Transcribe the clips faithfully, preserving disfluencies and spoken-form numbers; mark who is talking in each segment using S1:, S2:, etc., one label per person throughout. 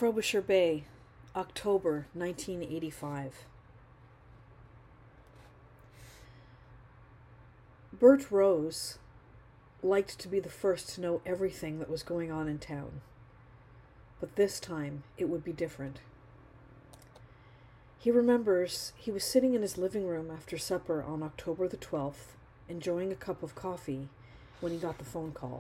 S1: Frobisher Bay, October nineteen eighty-five. Bert Rose liked to be the first to know everything that was going on in town. But this time it would be different. He remembers he was sitting in his living room after supper on October the twelfth, enjoying a cup of coffee, when he got the phone call.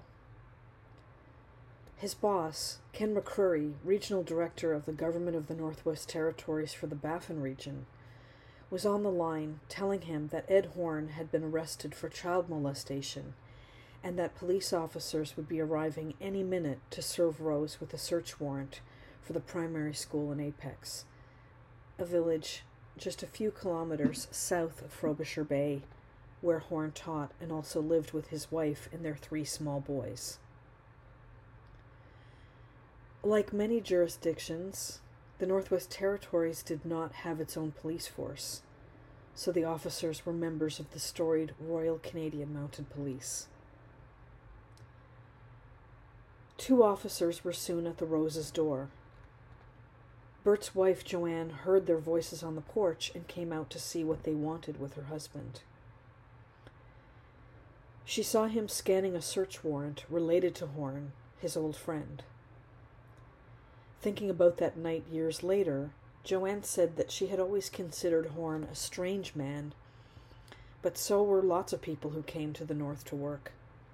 S1: His boss, Ken McCrory, regional director of the Government of the Northwest Territories for the Baffin region, was on the line telling him that Ed Horn had been arrested for child molestation and that police officers would be arriving any minute to serve Rose with a search warrant for the primary school in Apex, a village just a few kilometers south of Frobisher Bay, where Horn taught and also lived with his wife and their three small boys. Like many jurisdictions, the Northwest Territories did not have its own police force, so the officers were members of the storied Royal Canadian Mounted Police. Two officers were soon at the Roses' door. Bert's wife, Joanne, heard their voices on the porch and came out to see what they wanted with her husband. She saw him scanning a search warrant related to Horn, his old friend. Thinking about that night years later, Joanne said that she had always considered Horn a strange man, but so were lots of people who came to the north to work.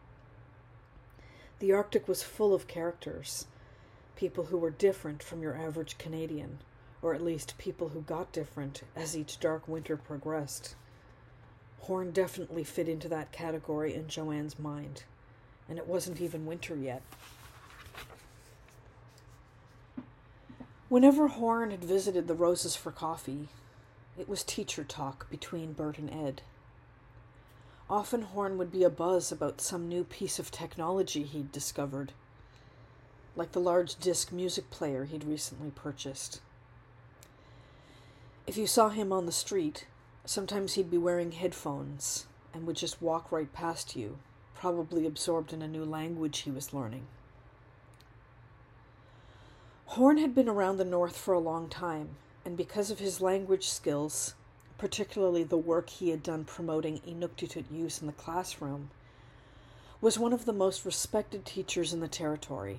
S1: The Arctic was full of characters, people who were different from your average Canadian, or at least people who got different as each dark winter progressed. Horn definitely fit into that category in Joanne's mind, and it wasn't even winter yet. Whenever Horn had visited the Roses for coffee, it was teacher talk between Bert and Ed. Often Horn would be abuzz about some new piece of technology he'd discovered, like the large disc music player he'd recently purchased. If you saw him on the street, sometimes he'd be wearing headphones and would just walk right past you, probably absorbed in a new language he was learning. Horn had been around the North for a long time, and because of his language skills, particularly the work he had done promoting Inuktitut use in the classroom, was one of the most respected teachers in the territory.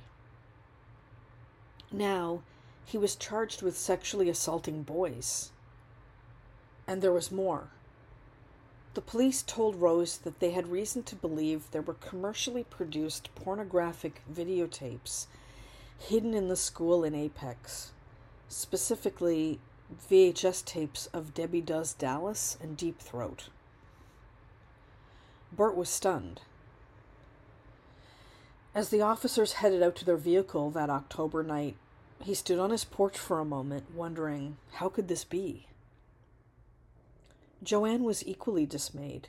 S1: Now, he was charged with sexually assaulting boys. And there was more. The police told Rose that they had reason to believe there were commercially produced pornographic videotapes hidden in the school in Apex, specifically V H S tapes of Debbie Does Dallas and Deep Throat. Bert was stunned. As the officers headed out to their vehicle that October night, he stood on his porch for a moment, wondering, how could this be? Joanne was equally dismayed.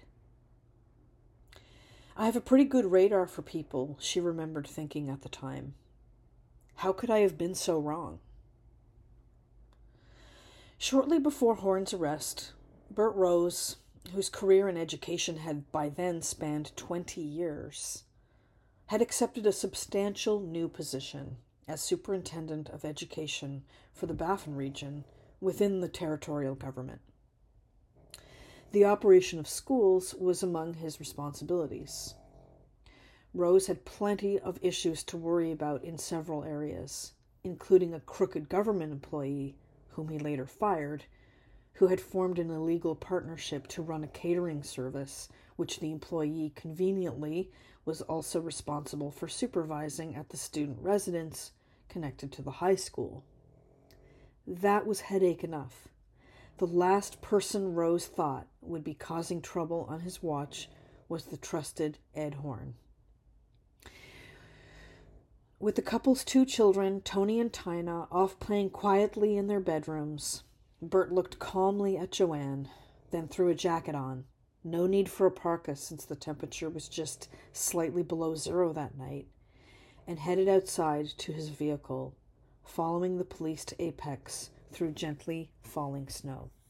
S1: I have a pretty good radar for people, she remembered thinking at the time. How could I have been so wrong? Shortly before Horn's arrest, Bert Rose, whose career in education had by then spanned twenty years, had accepted a substantial new position as Superintendent of Education for the Baffin region within the territorial government. The operation of schools was among his responsibilities. Rose had plenty of issues to worry about in several areas, including a crooked government employee, whom he later fired, who had formed an illegal partnership to run a catering service, which the employee conveniently was also responsible for supervising at the student residence connected to the high school. That was headache enough. The last person Rose thought would be causing trouble on his watch was the trusted Ed Horn. With the couple's two children, Tony and Tina, off playing quietly in their bedrooms, Bert looked calmly at Joanne, then threw a jacket on. No need for a parka since the temperature was just slightly below zero that night, and headed outside to his vehicle, following the police to Apex through gently falling snow.